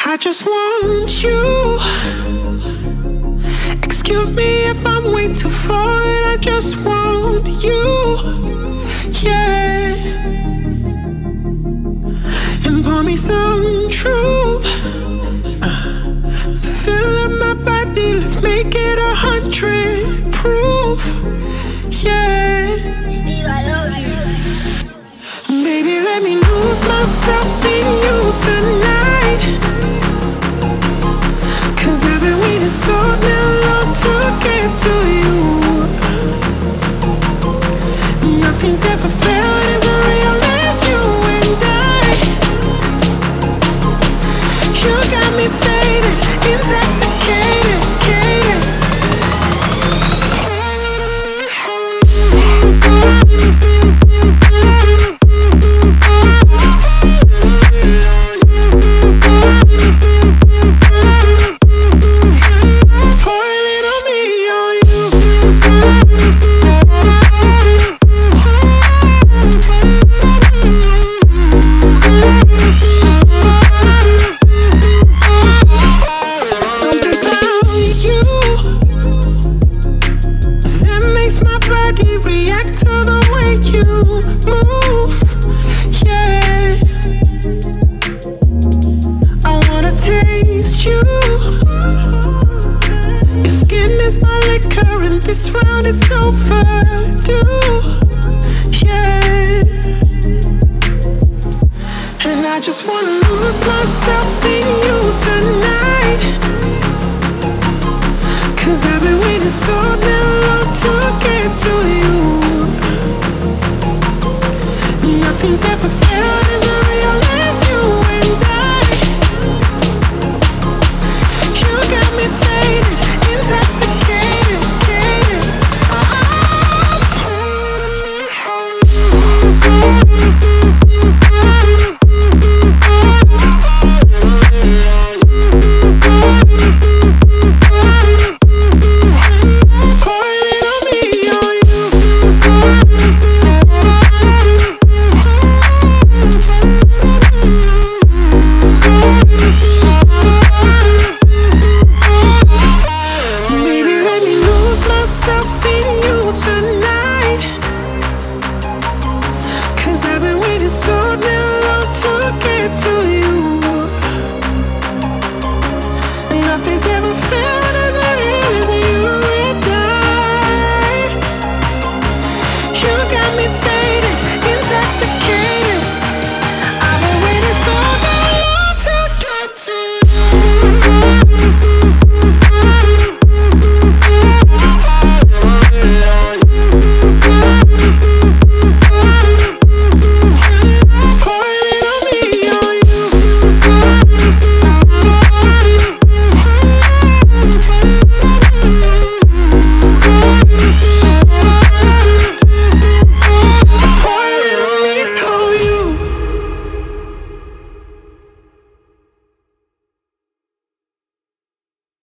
I just want you. Excuse me if I'm way too forward. I just want you, yeah. And pour me some truth. Fill up my body, let's make it 100 proof, yeah. Steve, I love you. Baby, let me lose myself in you tonight. 'Cause I've been waiting so damn long to get to you. Nothing's ever felt as real as you and I. You got me faded, intoxicated, react to the way you move, yeah. I wanna taste you. Your skin is my liquor and this round is overdue, yeah. And I just wanna lose myself